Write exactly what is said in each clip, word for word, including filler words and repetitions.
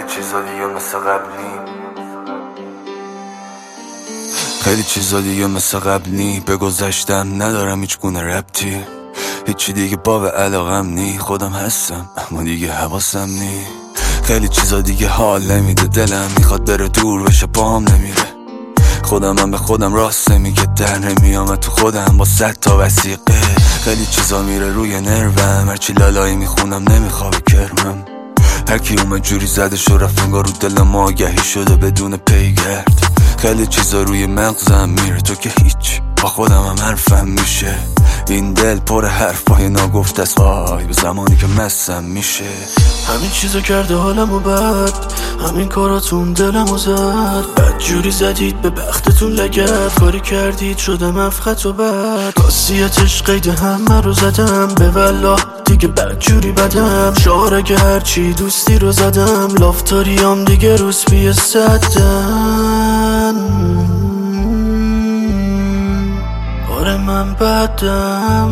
چیزا دیگه مثل قبلی خیلی چیزا دیگه مثل قبلی به گذشتم ندارم هیچ گونه ربطی، هیچی دیگه باب علاقم نی، خودم هستم اما دیگه حواسم نی. خیلی چیزا دیگه حال نمیده، دلم میخواد بره دور بشه پاهم نمیره، خودم هم به خودم راست نمیگه، در نمیامد تو خودم با صد تا وسیقه. خیلی چیزا میره روی نروم، هرچی لالایی میخونم نمیخوابه کرمم، هر کی اومد جوری زده شو رفت انگار رو دلم آگهی شده بدون پیگرد. خیلی چیزا روی مغزم میره، تو که هیچ با خودم هم حرفم میشه، این دل پر حرفای ناگفته است، وای به زمانی که مستم میشه. همین چیزا کرده حالمو بد، همین کاراتون دلمو زد، بد جوری زدید به بختتون لگد، کاری کردید شده مفخت و بد، قاسیتش قید همه رو زدم، به والله دیگه بد جوری بدم، شعار اگه هرچی دوستی رو زدم، لافتاریام دیگه روز بیه صدن. آره من بدم،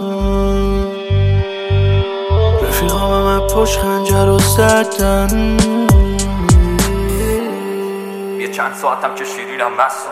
رفیقام همه پشت خنجر و زدن، یه چند ساعتم که شیرینم مستم،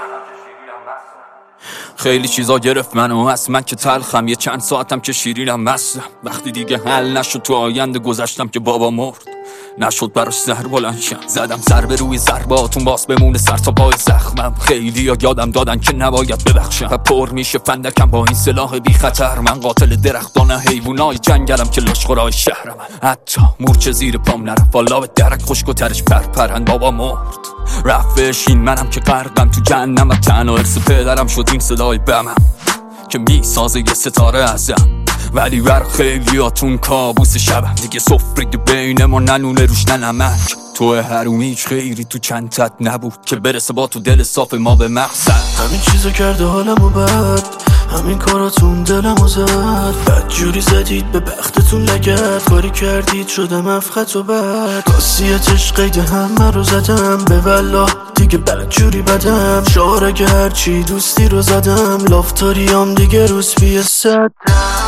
خیلی چیزا گرفت منو از من که تلخم، یه چند ساعتم که شیرینم مستم، وقتی دیگه حل نشد تو آینده گذشتم که بابا مرد، نشد براش سر بلند شم، زدم ضربه روی ضرباتون باز بمونه سر تا پای زخمم، خیلی ها یادم دادن که نباید ببخشم و پر میشه فندکم با این سلاح بی خطر، من قاتل درختان حیوانای جنگلم که لشخورای شهرم، حتی مورچه زیر پام نرفت، والا به درک خشک و ترش پرپرند بابا مرد، رفتش این منم که غرقم تو جهنم و تنها ارث پدرم شد این صدای بمم که میسازه یه ستاره ازم، ولی بر خیلیاتون کابوس شبم، دیگه سفره بین ما ننونه روش ننمک، تو حرومی هیچ خیری تو چند تت نبود که برسه با تو دل صاف ما به مقصد. همین چیزا کرده حالمو بد، همین کاراتون دلمو زد، بد جوری زدید به بختتون لگد، کاری کردید شده مفخت و بد، قاسیتش قید همه رو زدم، به والله دیگه بد جوری بدم، شعار اگه هرچی دوستی رو زدم، لافتاریام دیگه روز بیه صدن.